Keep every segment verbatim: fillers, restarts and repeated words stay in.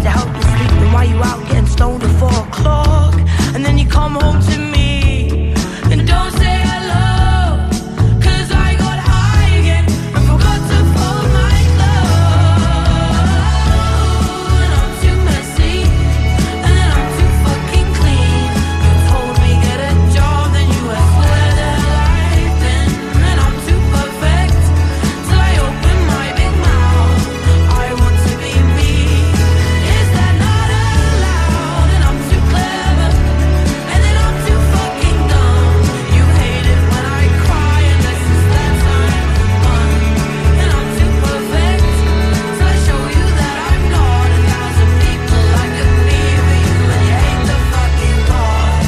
to help you sleep. Then why you out getting stoned at four o'clock? And then you come home to me and don't say hello, 'cause I got high again and forgot to fold my clothes. And I'm too messy and then I'm too fucking clean. You told me get a job, then you swear that life then. And I'm too perfect till I open my big mouth. I want to be me. Is that not allowed? And I'm too clever and then I'm too fucking dumb. You hate it when I cry unless it's that time fun. And I'm too perfect till I show you that I'm not. A thousand people like a me for you, and you hate the fucking God.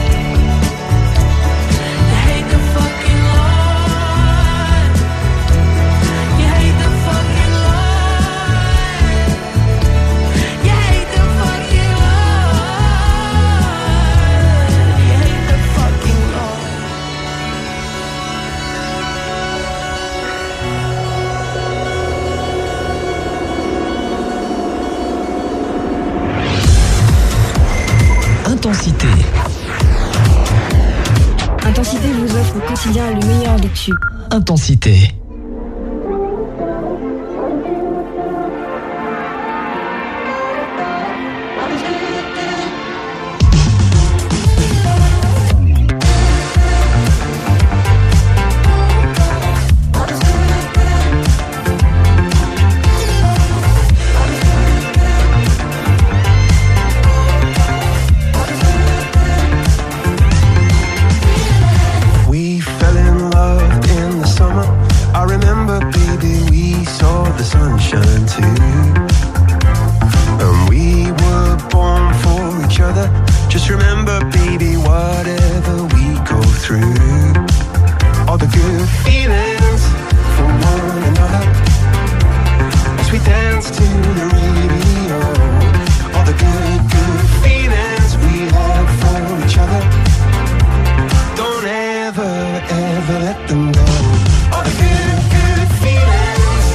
You hate the fucking Lord. You hate the fucking Lord. You hate the fucking Lord. You hate the fucking Lord. Intensité. Intensité vous offre au quotidien le meilleur des tubes. Intensité. We fell in love in the summer. I remember, baby, we saw the sunshine too. And we were born for each other. Just remember, baby, whatever we go through, all the good feelings for one another, as we dance to the radio. All the good, good feelings we have for each other. Don't ever, ever let them go. All the good, good feelings.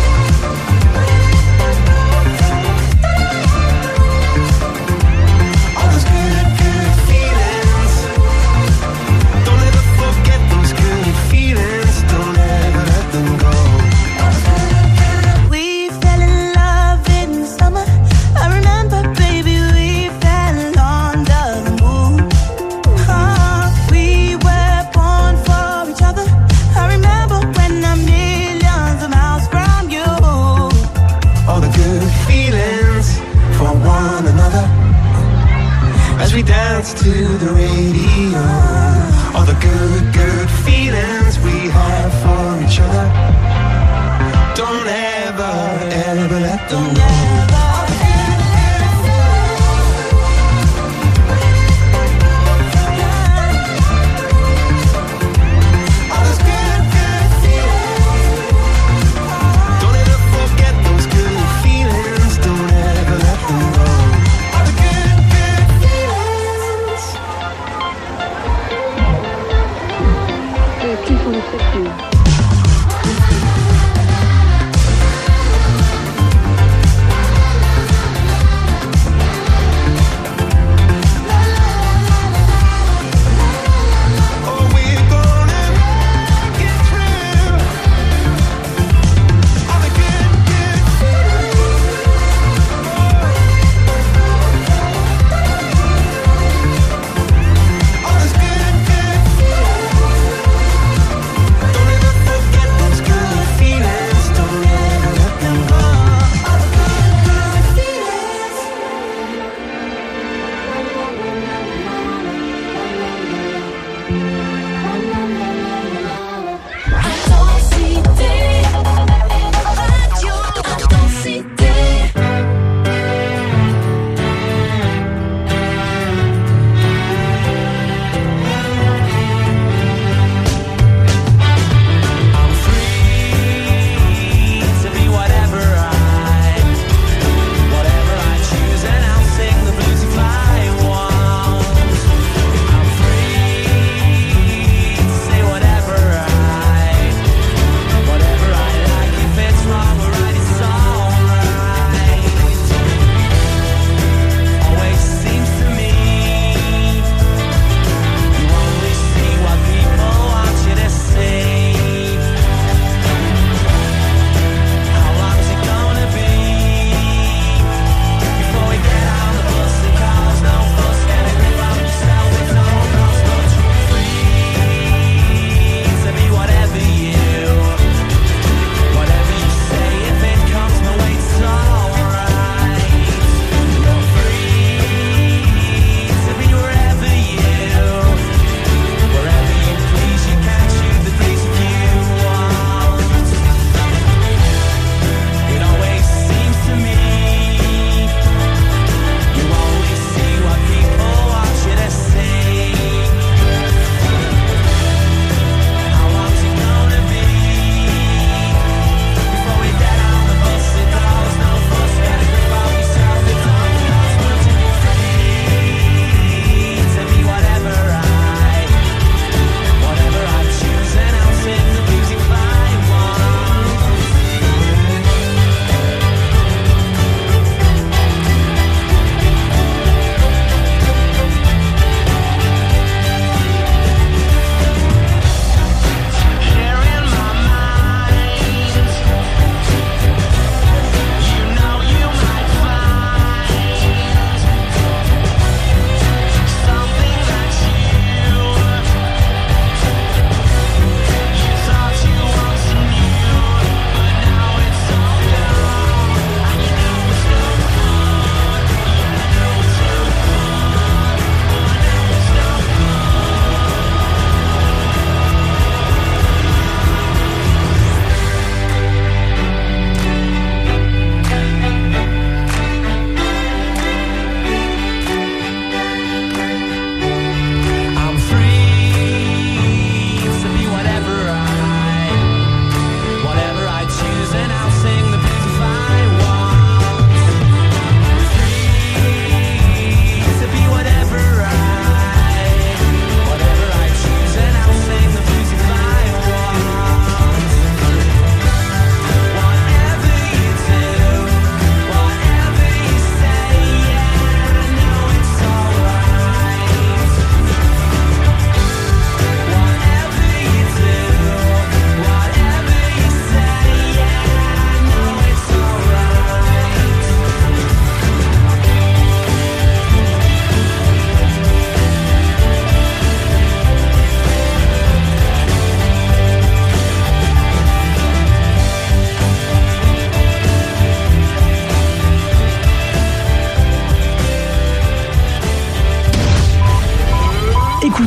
All those good, good feelings. Don't ever forget those good feelings. Don't ever let them go. We fell in love in the summer. I remember, baby, we fell under the moon. Ah, we were born for each other. I remember when I'm millions of miles from you. All the good feelings for one another, as we dance to the radio. All the good, good feelings we have for each other. Don't ever, ever let them go. All those good, good feelings. Don't ever forget those good feelings. Don't ever let them go. All the good, good feelings.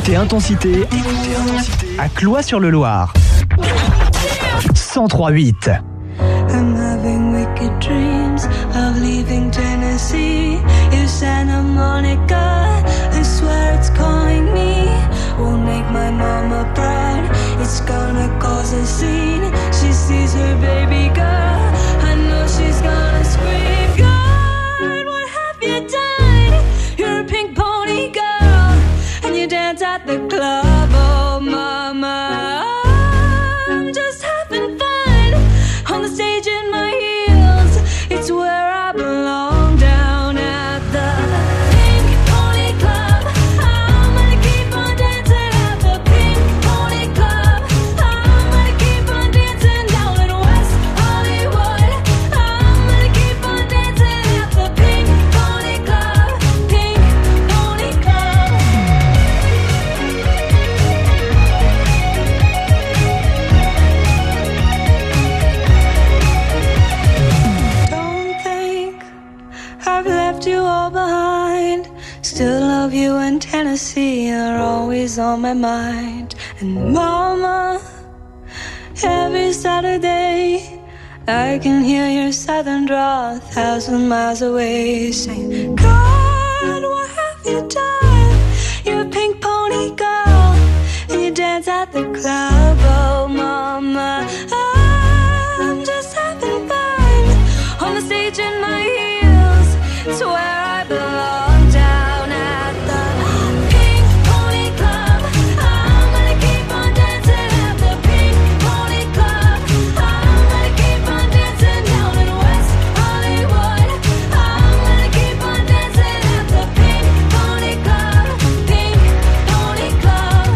Écoutez Intensité, écoutez Intensité à Cloît-sur-le-Loir. cent trois virgule huit. I'm having wicked dreams of leaving Tennessee. If Santa Monica, I swear it's calling me. Won't make my mama proud. It's gonna cause a scene. She sees her baby girl. I know she's gonna scream. God, what have you done? You're a pink pony girl, and you dance at the club. Oh, mama, I'm just having fun on the stage in my heels. It's where I belong, down at the Pink Pony Club. I'm gonna keep on dancing at the Pink Pony Club. I'm gonna keep on dancing down in West Hollywood. I'm gonna keep on dancing at the Pink Pony Club. Pink Pony Club. Don't think I've left you all behind. Still love you in Tennessee. You're always on my mind. And mama, every Saturday I can hear your southern drawl a thousand miles away, saying, God, what have you done? You're a pink pony girl, and you dance at the club. Oh, mama, I'm just having fun on the stage in my heels. It's where I belong, down at the Pink Pony Club. I'm gonna keep on dancing at the Pink Pony Club. I'm gonna keep on dancing down in West Hollywood. I'm gonna keep on dancing at the Pink Pony Club. Pink Pony Club.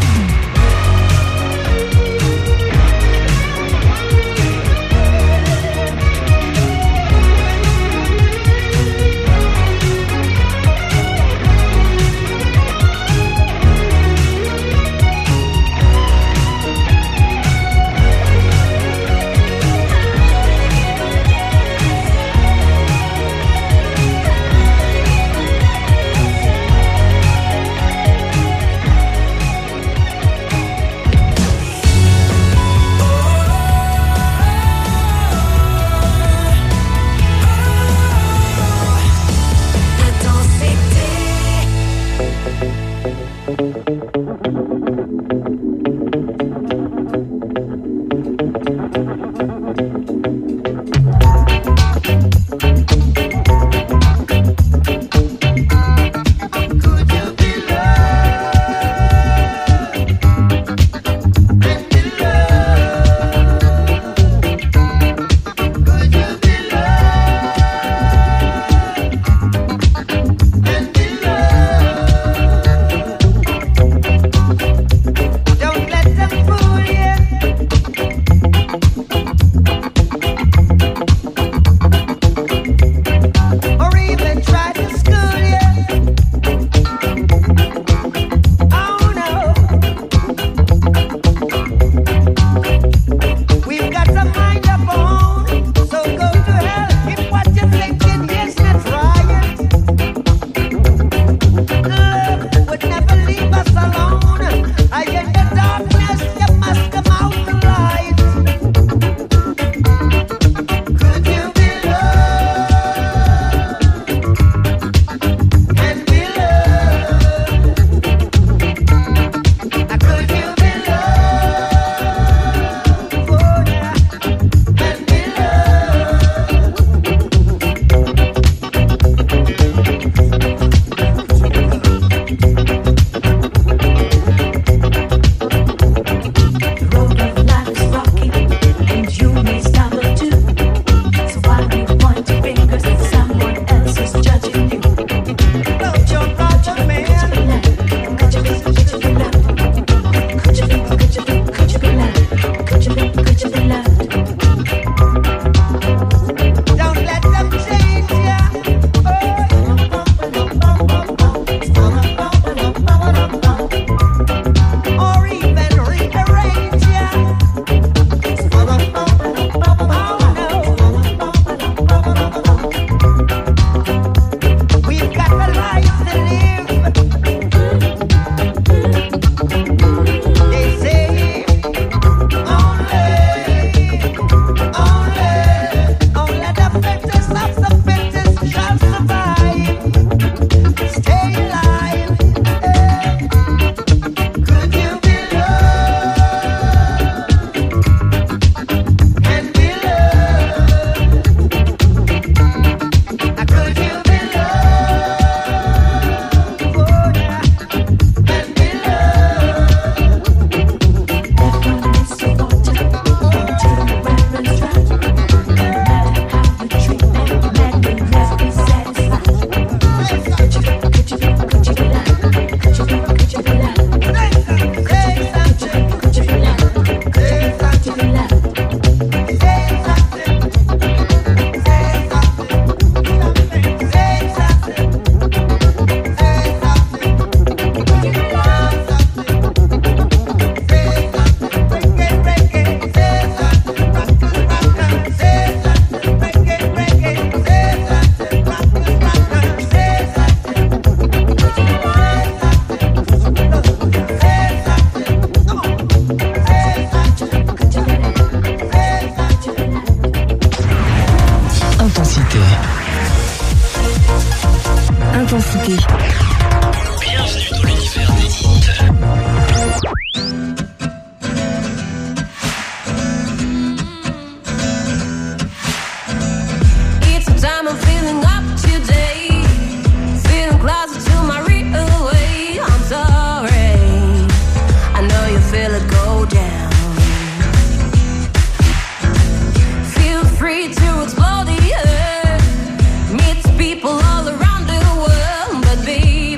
Intensité. Bienvenue dans l'univers des hits. It's the time I'm feeling up today, feeling closer to my real way. I'm sorry, I know you feel it go down. Feel free to explore the earth, meet people all around the world, but baby,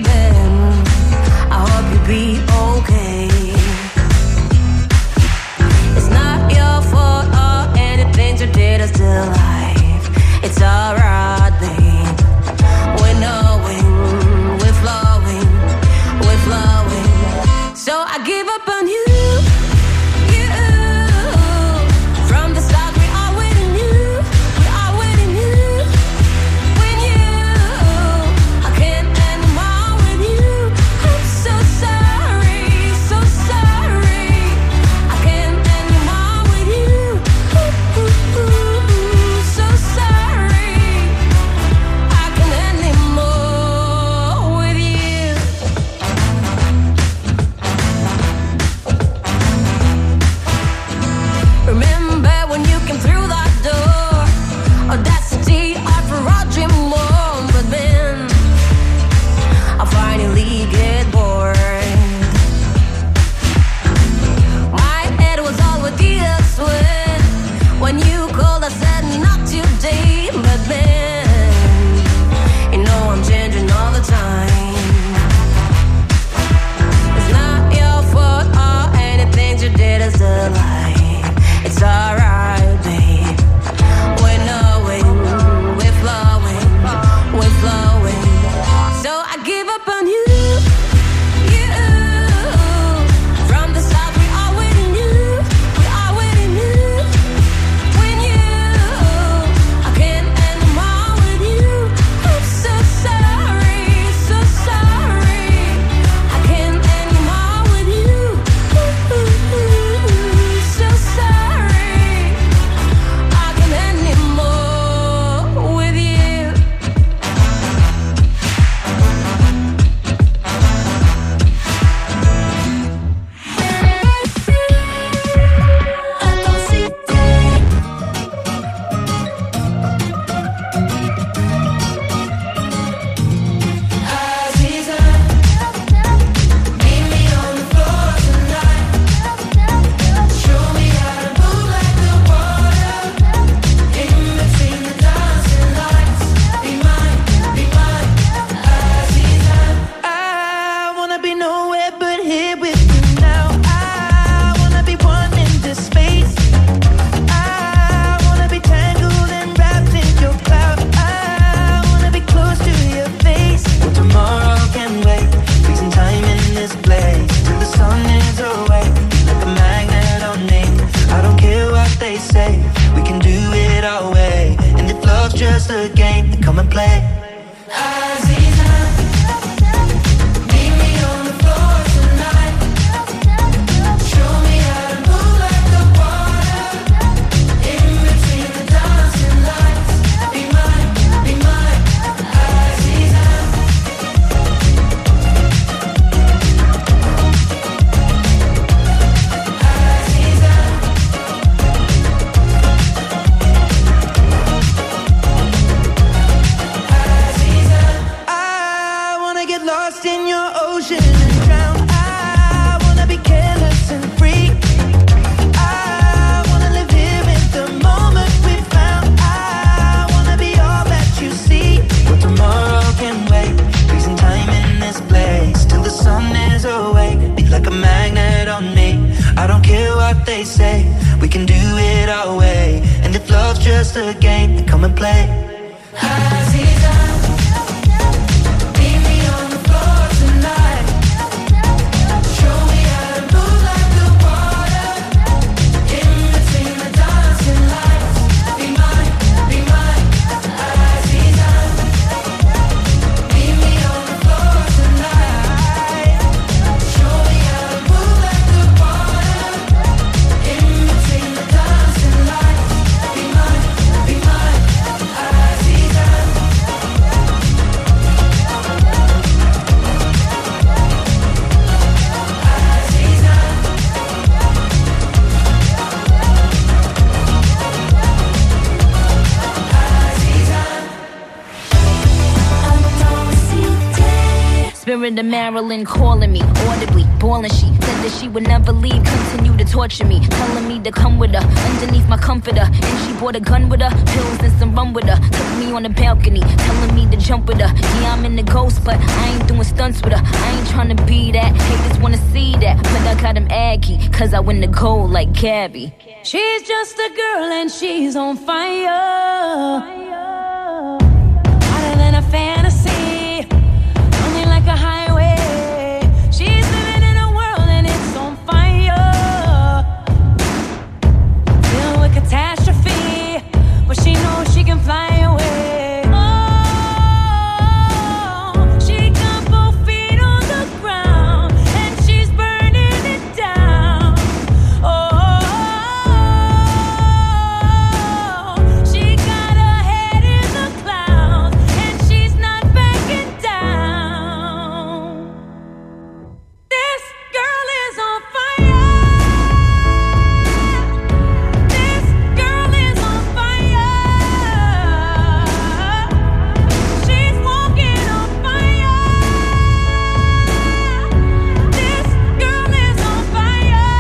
ocean and drown. I wanna be careless and free. I wanna live here in the moment we found. I wanna be all that you see. But tomorrow can wait. Freezing time in this place till the sun is awake. Be like a magnet on me. I don't care what they say. We can do it our way. And if love's just a game, then come and play. Spirit of Marilyn calling me audibly, bawling. She said that she would never leave, continue to torture me, telling me to come with her underneath my comforter. And she brought a gun with her, pills and some rum with her. Took me on the balcony, telling me to jump with her. Yeah, I'm in the ghost, but I ain't doing stunts with her. I ain't trying to be that, haters wanna see that, but I got him aggy, cause I win the gold like Gabby. She's just a girl and she's on fire, hotter than a fantasy, only like a highway. She's living in a world and it's on fire, filled with catastrophe, but she knows she can fly away. Oh, she got both feet on the ground and she's burning it down. Oh, she got her head in the clouds and she's not backing down. This girl is on fire. This girl is on fire. She's walking on fire. This girl is on fire.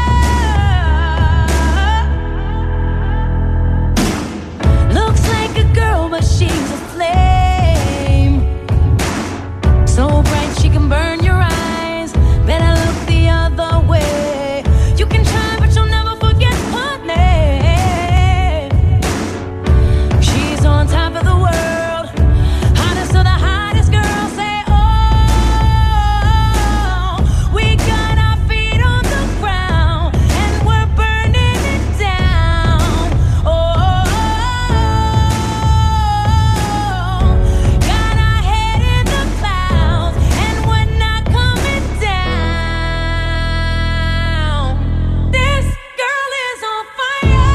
Looks like a girl, but she's a flame. So bright she can burn your eyes. Better look the other way. You can try, but you'll never forget her name. She's on top of the world, hottest of the hottest girls. Say, oh, we got our feet on the ground and we're burning it down. Oh, got our head in the clouds and we're not coming down. This girl is on fire.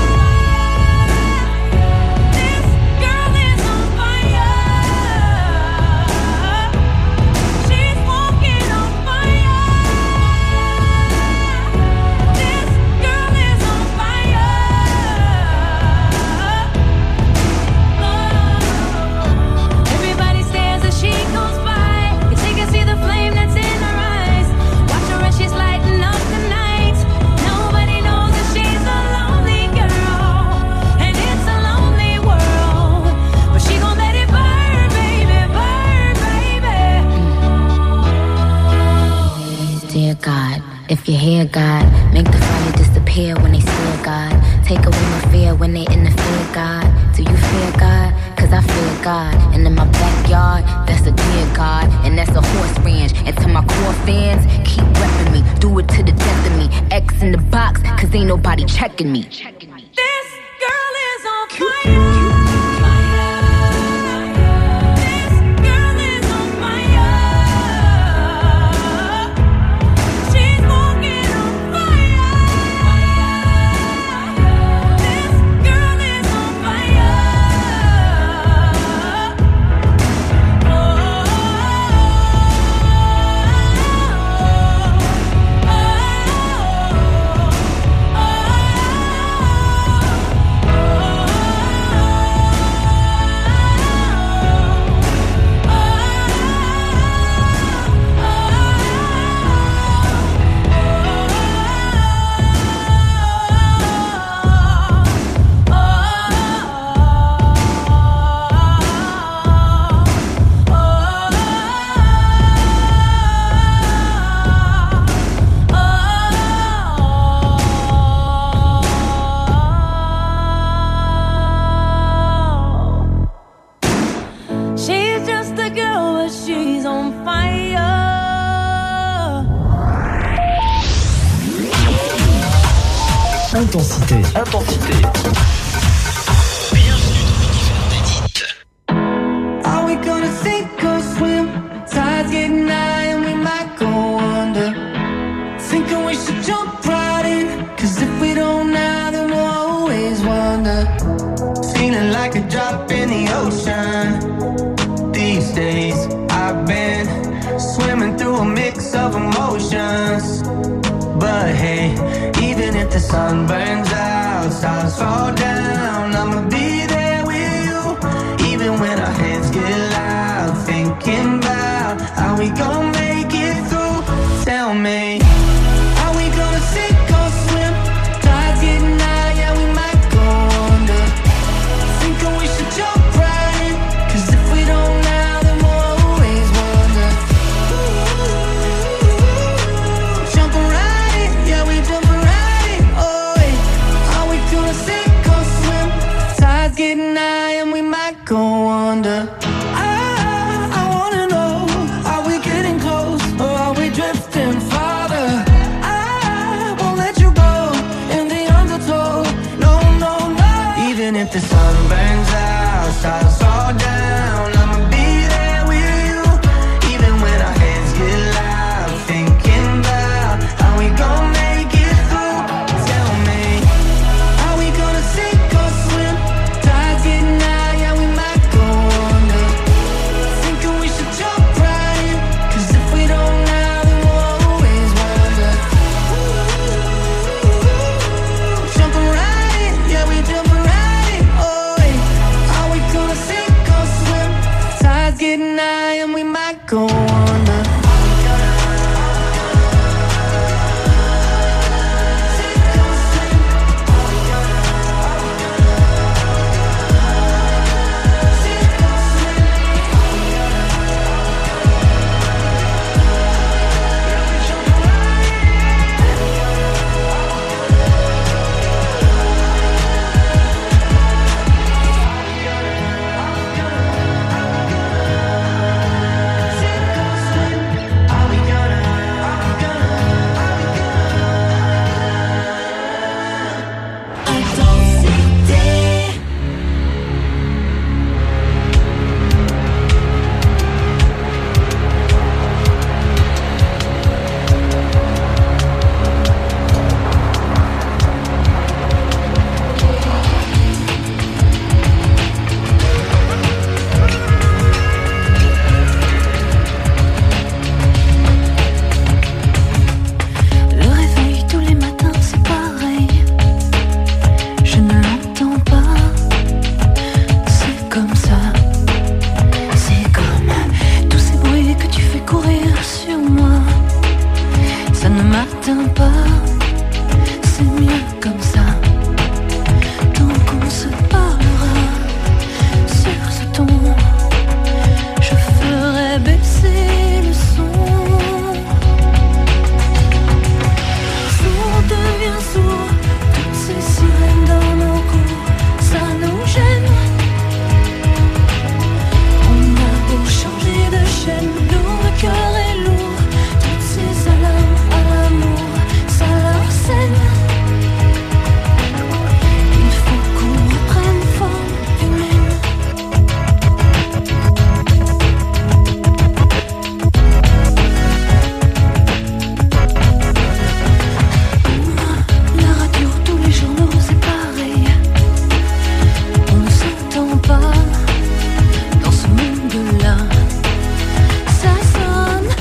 This girl is on fire. She's walking on fire. This girl is on fire. Everybody stares as she goes by. You take and see the flame that's in her eyes. Watch her as she's lighting up the night. Nobody knows that she's a lonely girl, and it's a lonely world. But she gon' let it burn, baby, burn, baby. Dear God, if you hear God, make the fire disappear when they steal God. Take away my fear when they interfere, God. Do you fear God? Cause I fear God. And in my backyard, that's a dear God. And that's a horse ranch. And to my core fans, keep repping me. Do it to the death of me. X in the box, cause ain't nobody checking me. This girl is on fire. This girl is on fire. She's walking on fire. This girl is on fire. Oh, oh, oh, oh. body's on fire. Intensité. Intensité. Bienvenue dans l'univers d'Edith. Are we gonna sink or swim? Tide's getting high and we might go under. Thinking we should jump right in, cause if we don't now, then we'll always wonder. Feeling like a drop in the ocean. These days I've been swimming through a mix of emotions. But hey, even if the sun burns out, stars fall down, I'ma be there with you. Even when our heads get loud, thinking about how we gon' make it through. Tell me, are we gonna sink or swim? Tide's getting high, yeah, we might go under. Thinking we should jump right in, cause if we don't now, then we'll always wonder. Jumping right in, yeah, we jumping right in. Oh, wait, are we gonna sink or swim? Tide's getting high and we might go under. I, I wanna know, are we getting close or are we drifting farther? I won't let you go in the undertow. No, no, no. Even if the sun burns out, stars fall down, I'ma be there with you. Even when our heads get loud, thinking about how we gon' make it through. Tell me, are we gonna sink or swim? Tide's getting high, yeah, we might go under. Thinking we should jump right in, cause if we don't now, then we'll always wonder. Jumping right in, yeah, we jumping right in. Oh, wait, are we gonna sink or swim? Tide's getting high and we might go under. Le réveil tous les matins c'est pareil. Je ne l'entends pas. C'est comme ça. C'est comme tous ces bruits que tu fais courir sur moi. Ça ne m'atteint pas. C'est mieux comme ça. Tant qu'on se parlera sur ce ton, je ferai baisser le son. Sourd devient sourd, toutes ces sirènes dans nos cours, ça nous gêne. On a beau changer de chaîne, le cœur est lourd, toutes ces alarmes à l'amour, ça leur saigne. Il faut qu'on reprenne forme humaine. La radio, tous les journaux, c'est pareil. On ne s'entend pas dans ce monde-là. Ça sonne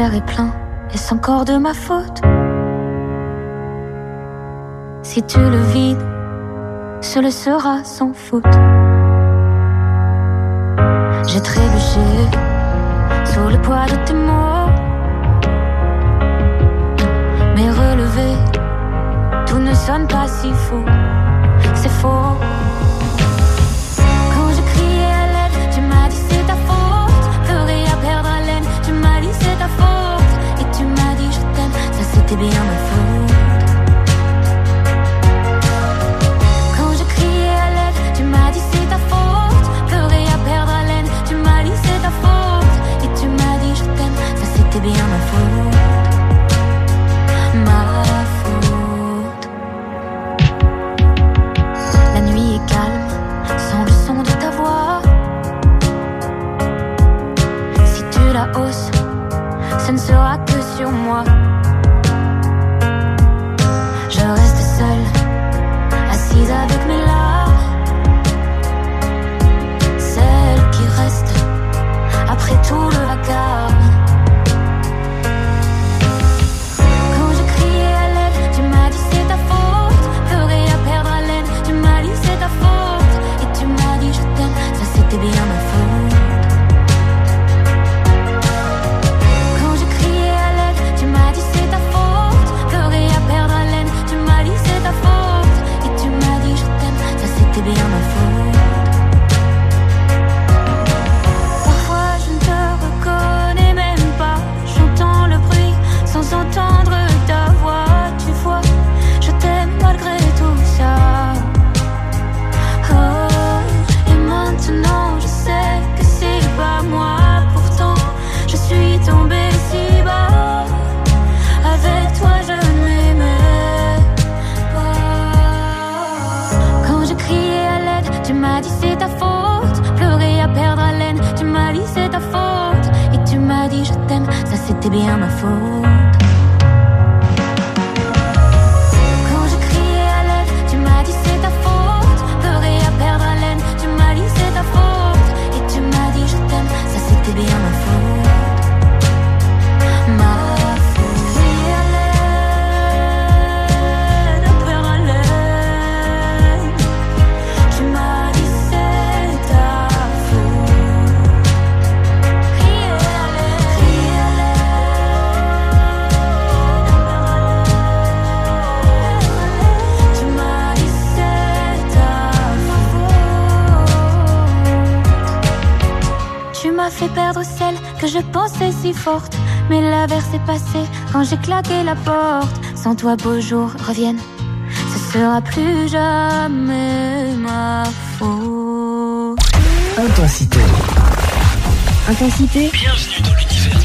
verre est plein, est-ce encore de ma faute? Si tu le vides, ce le sera sans faute. J'ai trébuché sous le poids de tes mots, mais relevé, tout ne sonne pas si faux. C'est faux. Quand je criais à l'aide, tu m'as dit c'est ta faute. Pleurer à perdre haleine, tu m'as dit c'est ta faute. Et tu m'as dit je t'aime, ça c'était bien ma faute. Quand je criais à l'aide, tu m'as dit c'est ta faute. Pleurer à perdre haleine, tu m'as dit c'est ta faute. Et tu m'as dit je t'aime, ça c'était bien ma faute. Ma faute. La nuit est calme, sans le son de ta voix. Si tu la hausses, ce ne sera que sur moi. Je reste seule, assise avec mes larmes, celle qui reste après tout le vacarme. Quand je criais à l'aide, tu m'as dit c'est ta faute. Pleurer à perdre haleine, tu m'as dit c'est ta faute. Et tu m'as dit je t'aime, ça c'était bien ma faute. Quand je criais à l'aide, tu m'as dit c'est ta faute. Pleurer à perdre haleine, tu m'as dit c'est ta faute. Et tu m'as dit je t'aime, ça c'était bien ma faute. Parfois je ne te reconnais même pas. J'entends le bruit sans entendre ta voix. Tu vois, je t'aime malgré tout ça. Oh, et maintenant je sais que c'est pas moi. Pourtant je suis tombée si bas. Avec toi je ne m'aimais pas. Quand je criais à l'aide, tu m'as dit c'est ta faute. Pleurer à perdre haleine, tu m'as dit c'est ta faute. Et tu m'as dit je t'aime, ça c'était bien ma faute. Quand je criais à l'aide, tu m'as dit c'est ta faute. Pleurer à perdre haleine, tu m'as dit c'est ta faute. Et tu m'as dit je t'aime, ça c'était bien ma faute. Ma faute. Crier à l'aide, à perdre haleine, tu m'as dit c'est ta faute. Crier à l'aide, crier à l'aide, tu m'as dit c'est ta faute. Tu m'as fait perdre celle que je pensais si forte, mais l'averse est passée quand j'ai claqué la porte. Sans toi beaux jours reviennent, ce sera plus jamais ma faute. Intensité. Intensité. Bienvenue dans l'univers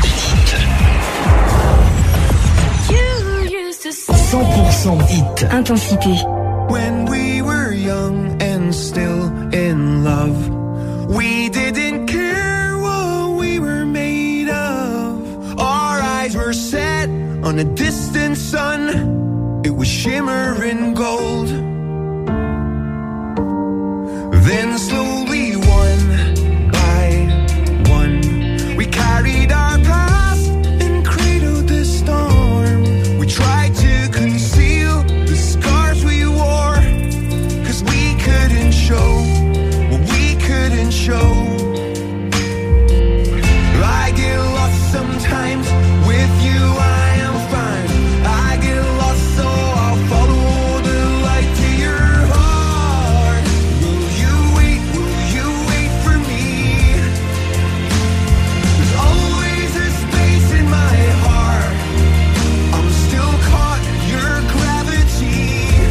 des hits. cent pour cent hit. Intensité. When we were young and still in love, we didn't care what we were made of. Our eyes were set on a distant sun. It was shimmering gold. Then slowly, one by one, we carried our past and cradled the storm. We tried to conceal the scars we wore, 'cause we couldn't show what we couldn't show. I get lost sometimes, with you I am fine. I get lost, so I'll follow the light to your heart. Will you wait, will you wait for me? There's always a space in my heart. I'm still caught in your gravity.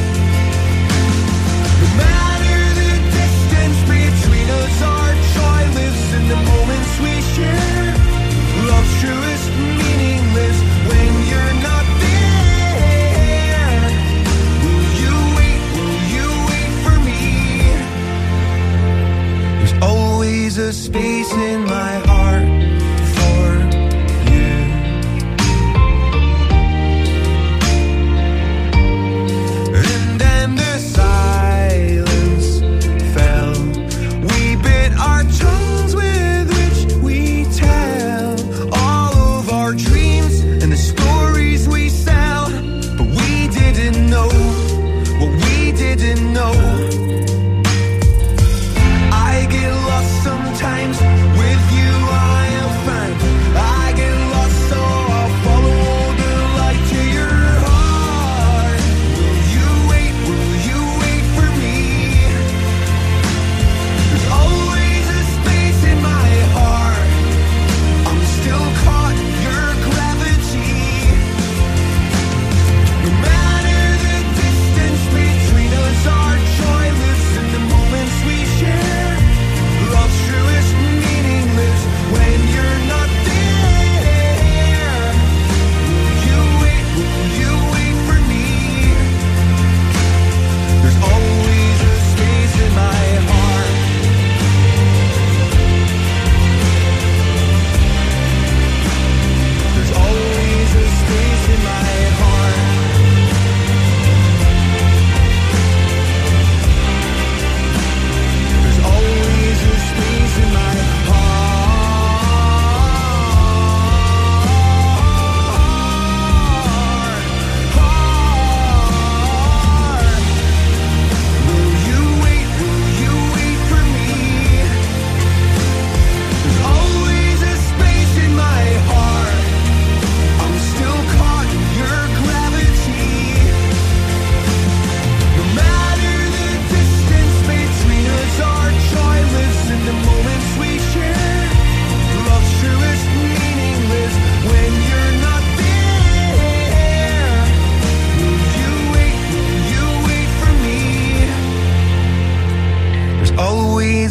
No matter the distance between us, our joy lives in the moments we share. Love's truest meaningless when you're not there. Will you wait, will you wait for me? There's always a space in my heart for you. And then the silence fell. We bit our tongues with which we tell all of our dreams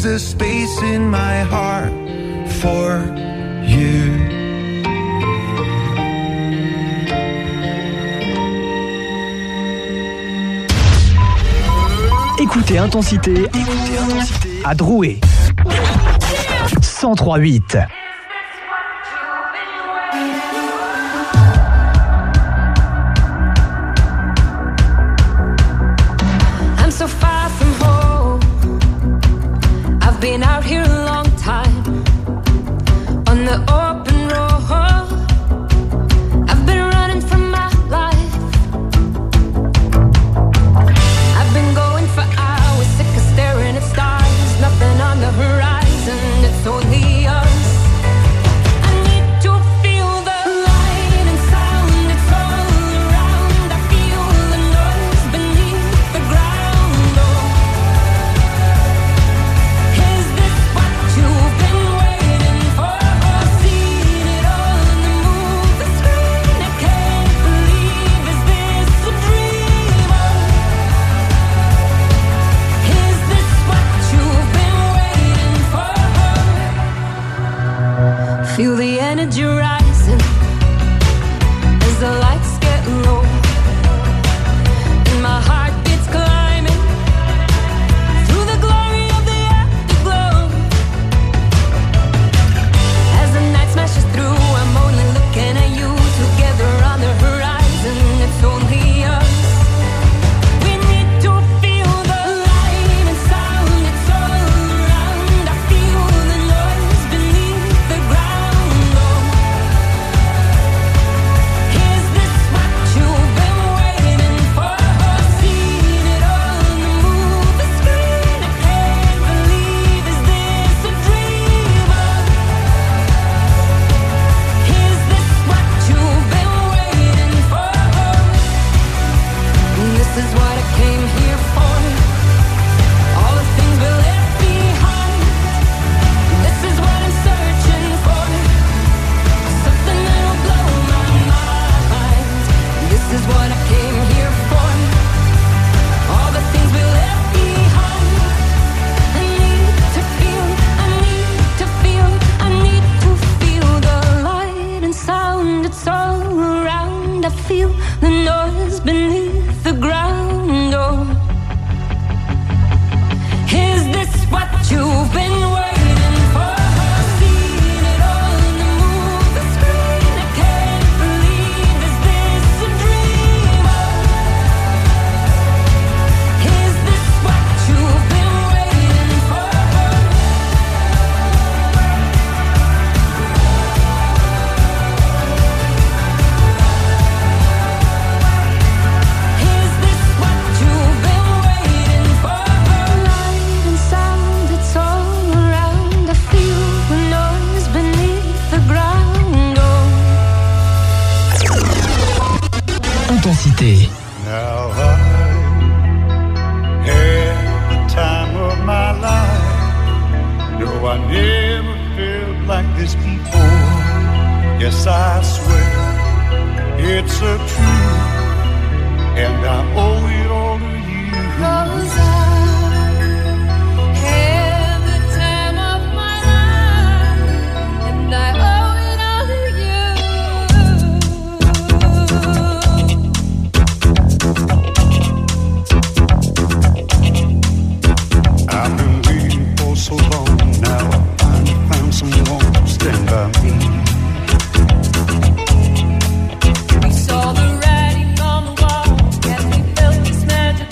There's a space in my heart for you. Écoutez Intensité, écoutez Intensité à Drouet. cent trois virgule huit. I'm so far from home. I've been out here a long time on the open road. I've been running from my life. I've been going for hours, sick of staring at stars. Nothing on the horizon, it's only us. I need to feel the light and sound, it's all around. I feel the noise beneath the ground. Oh, is this what you've been waiting for? Seen it on the movie screen. I can't believe, is this a dream? Is this what you've been waiting for? Feel the energy rising as the lights get low, and my heart beats climbing through the glory of the afterglow. As the night smashes through, I'm only looking at you. Together on the horizon, it's only us. We need to feel the light and sound, it's all around. I feel the noise beneath the ground. Oh, is this what you've been waiting for? Seen it on the movie screen. I can't believe, is this a dream? Is this what you've been waiting for? This is what I came here for. All the things we left behind. This is what I'm searching for. Something that'll blow my mind. This is what I came here for. All the things we left behind. I need to feel, I need to feel, I need to feel the light and sound. It's all around. I feel the noise beneath the ground. Oh, is this what you've been waiting for? Seen it on the movie screen. I can't believe, is this a dream? Is this what you've been waiting for? Is this what you've been waiting for? Light and sound, it's all around. I feel the noise beneath the ground. Oh, Intensité. Now I had the time of my life. No, I never felt like this before. Yes, I swear it's a truth, and I owe it all to you. 'cause I had the time of my life, and I owe it all to you. I've been waiting for so long. Now I finally found someone to stand by me. We saw the writing on the wall as we felt this magic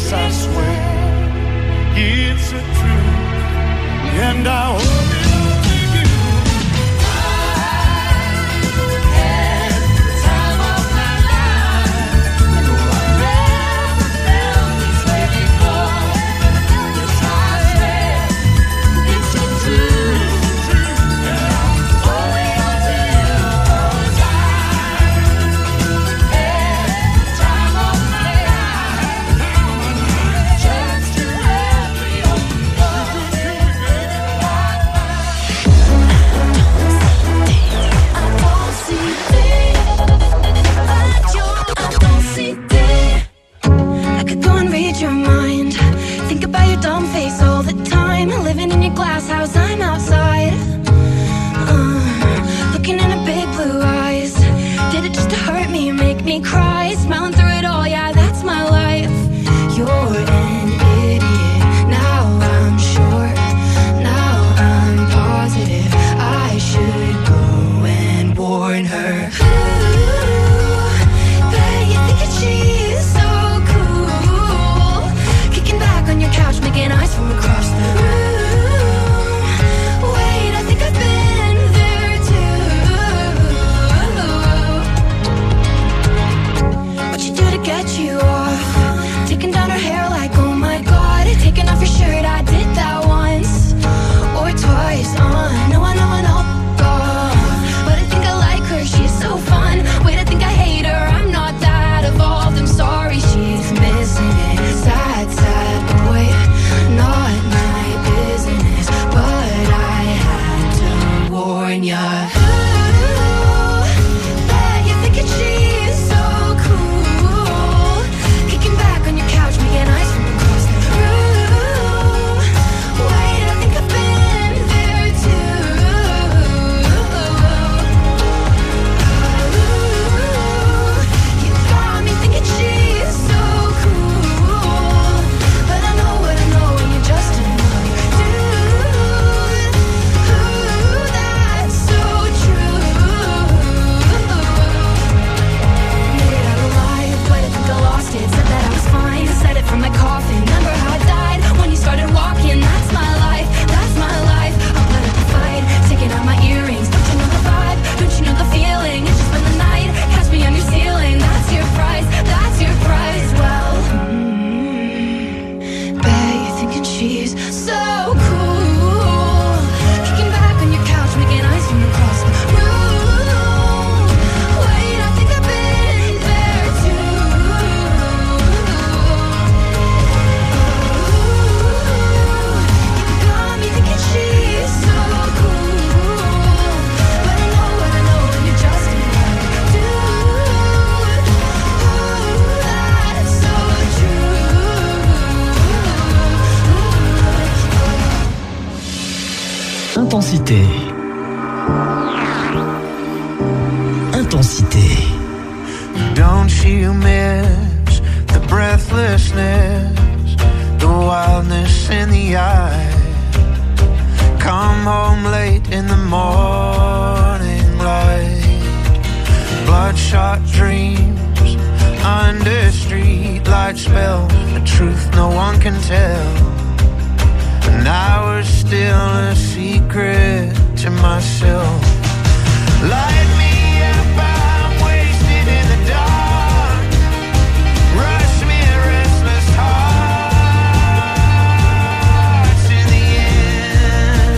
Yes, I swear it's a truth, and I owe it all to you. I had the time of my life. I never felt this way before. Yes, I swear it's a truth, and I owe it all to you. 'Cause I had the time of my life. Just to have you. I could go and read your mind. Think about your dumb face all the time. Living in your glass house, I'm outside. Uh, looking in her big blue eyes. Did it just to hurt me, make me cry? Smiling through it all, yeah, that's my life. You're an idiot. Now I'm sure. Now I'm positive. I should go and warn her. Bet you think that she's so cool. Kicking back on your couch, making eyes from across the room. Wait, I think I've been there too. What you do to get you off? Taking down her hair like, oh my god. Taking off your shirt, I did that once or twice. Uh, no, I know, I know. God. But I think I like her, she's so fun. Wait, I think I hate her, I'm not that evolved. I'm sorry, she's missing it. Sad, sad boy, not my business. But I had to warn ya. Ooh, bet you're thinking she's so cool. Kicking back on your couch, making eyes from across the room. Wait, I think I've been there too. You got me thinking she's so cool. But I know what I know when you're just another dude. Ooh, that's so true. Made it out alive, but I think I lost it. Said that I was fine, said it from my coffin. Remember how I died when you started walking? That's my life, that's my life. I'll put up a fight, taking out my earrings. Don't you know the vibe? Don't you know the feeling? It's just been the night, catch me on your ceiling. That's your price, that's your price. Well, mm, bet you're thinking she's so cool. Kicking back on your couch, making eyes from across the room. Wait, I think I've been there too. You got me thinking she's so cool. But I know what I know when you're just another dude. Ooh, that's so true. Intensité. Intensité. Don't you miss the breathlessness, the wildness in the eye? Come home late in the morning light. Bloodshot dreams under street light spells, a truth no one can tell. And I was still a secret to myself. Light me up, I'm wasted in the dark. Rush me, restless hearts in the end.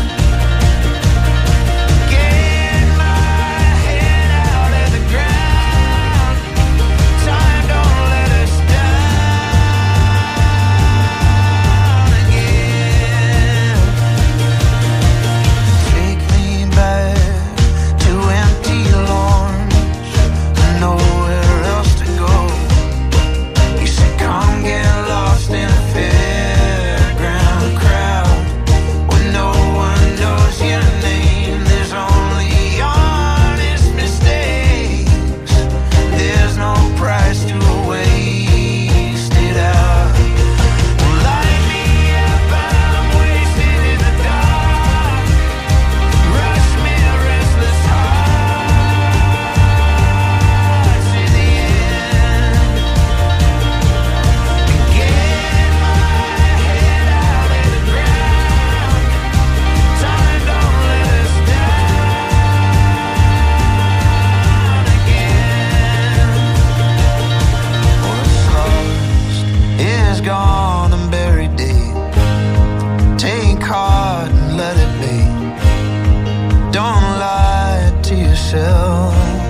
Get my head out of the ground. Time don't let us down again. Take me back to empty gone and buried deep. Take heart and let it be. Don't lie to yourself.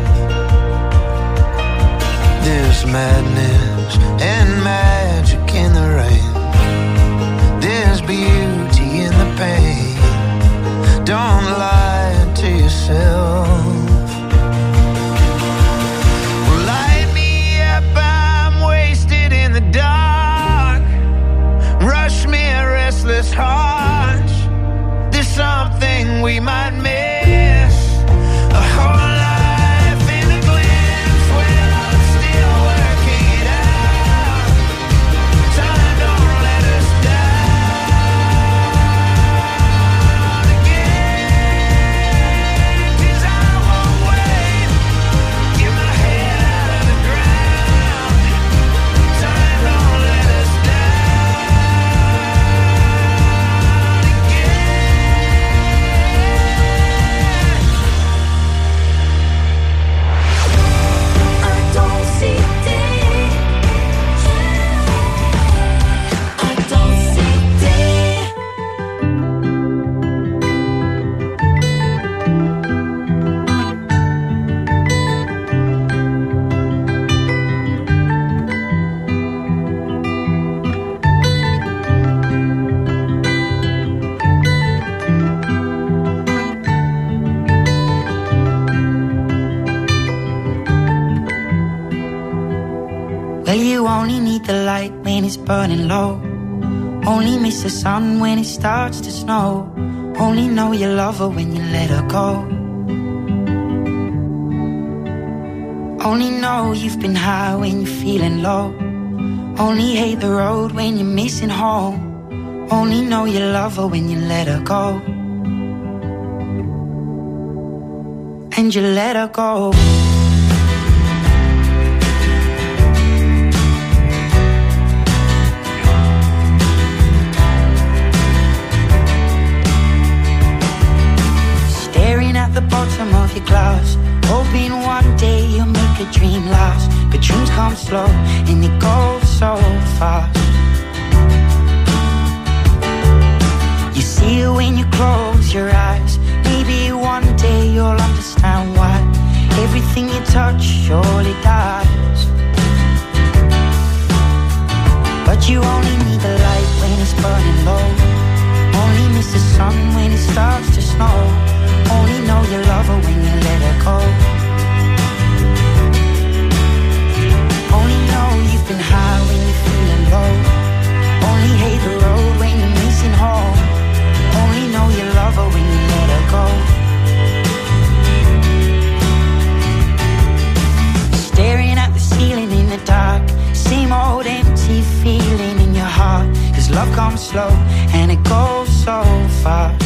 There's madness and magic in the rain. There's beauty in the pain. Don't lie to yourself. Well, light me up, I'm wasted in the dark. Rush me a restless heart. There's something we might miss. A whole life in a glimpse when I'm still working it out. Time don't let us down again. 'Cause I won't wait. Get my head out of the ground. Time don't let us down again. I don't see day. I don't see day. Well, you only need the light when it's burning low. Only miss the sun when it starts to snow. Only know you love her when you let her go. Only know you've been high when you're feeling low. Only hate the road when you're missing home. Only know you love her when you let her go. And you let her go. Staring at the bottom of your glass, hoping one day you'll make a dream last. But dreams come slow and they go so fast. You see it when you close your eyes. Maybe one day you'll understand why everything you touch surely dies. But you only need the light when it's burning low. Only miss the sun when it starts to snow. Only know you love her when you let her go. Only know you've been high when you're feeling low. Only hate the road when you're missing home. Only know you love her when you let her go. Staring at the ceiling in the dark. Same old empty feeling in your heart. 'Cause love comes slow and it goes so fast.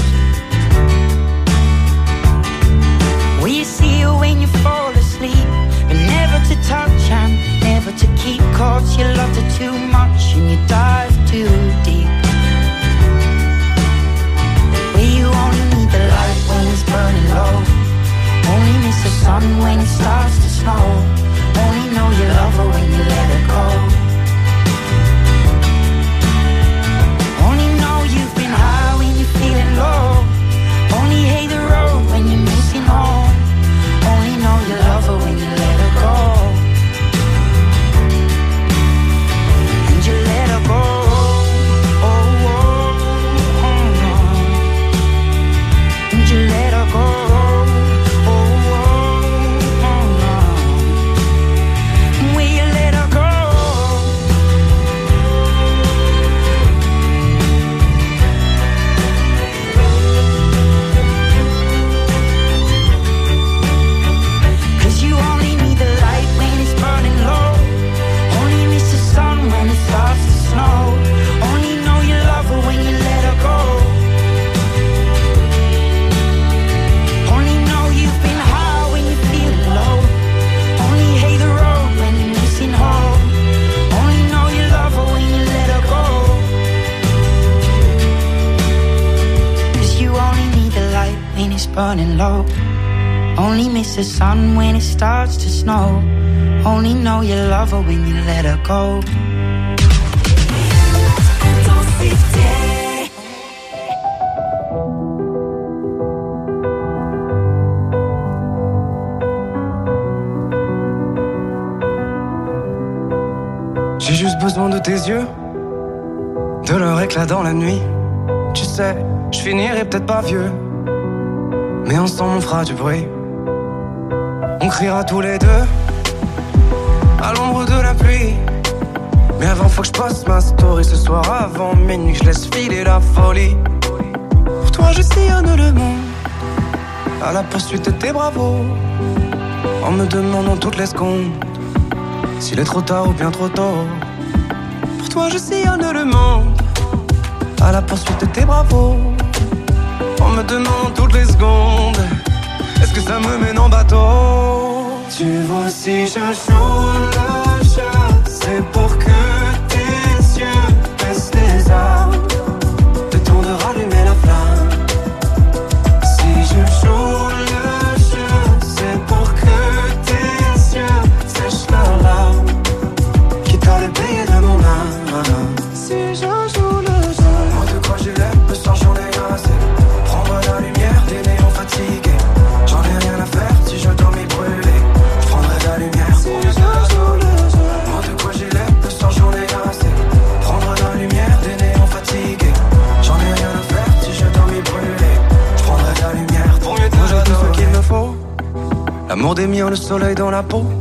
Will you see her when you fall asleep? But never to touch and never to keep. 'Cause you loved her too much and you dive too deep. Well, you only need the light when it's burning low. Only miss the sun when it starts to snow. Only know you love her when you let her go. Only know you've been high when you're feeling low. Only hate the road when you're missing home. Only know you love her when you let her go. And you let her go. Oh, oh, oh, oh. And you let her go. Oh, oh, oh, oh. Will you let her go? Burning low. Only miss the sun when it starts to snow. Only know you love her when you let her go. pitié. J'ai juste besoin de tes yeux, de leur éclat dans la nuit. Tu sais, je finirai peut-être pas vieux, mais ensemble on fera du bruit. On criera tous les deux à l'ombre de la pluie. Mais avant faut que je poste ma story ce soir avant minuit, que je laisse filer la folie. Pour toi je sillonne le monde à la poursuite de tes bravos, en me demandant toutes les secondes s'il est trop tard ou bien trop tôt. Pour toi je sillonne le monde à la poursuite de tes bravos, en me demandant toutes les secondes est-ce que ça me mène en bateau. Tu vois si je joue le jeu, c'est pour que tes yeux baissent les armes, le temps de rallumer la flamme. Si je joue le jeu, c'est pour que tes yeux sèchent leurs larmes, quitte à le payer de mon âme. Si je joue le jeu, moi de quoi j'ai l'air, le soir j'en ai assez. Prends-moi la lumière, des néons fatigués. J'en ai rien à faire si je dois m'y brûler. Je prendrai la lumière si je joue le jeu. Moi de quoi j'ai l'air, le soir j'en ai assez. Prendre la lumière, des néons fatigués. J'en ai rien à faire si je dois m'y brûler. Je prendrai la lumière pour mieux te moi j'ai tout ce qu'il me faut. L'amour des miens, le soleil dans la peau.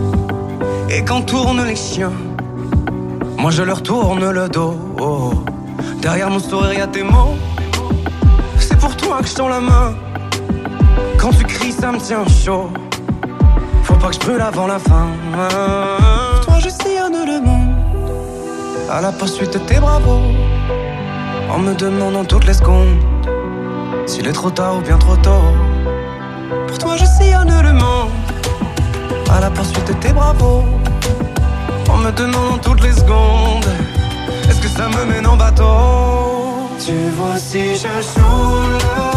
Et quand tournent les chiens, moi je leur tourne le dos. Oh. Derrière mon sourire y'a tes mots. C'est pour toi que je tends la main. Quand tu cries ça me tient chaud. Faut pas que je brûle avant la fin. Pour toi je sillonne le monde à la poursuite de tes bravos, en me demandant toutes les secondes s'il est trop tard ou bien trop tôt. Pour toi je sillonne le monde à la poursuite de tes bravos, en me demandant toutes les secondes est-ce que ça me mène en bateau. Tu vois si je joue le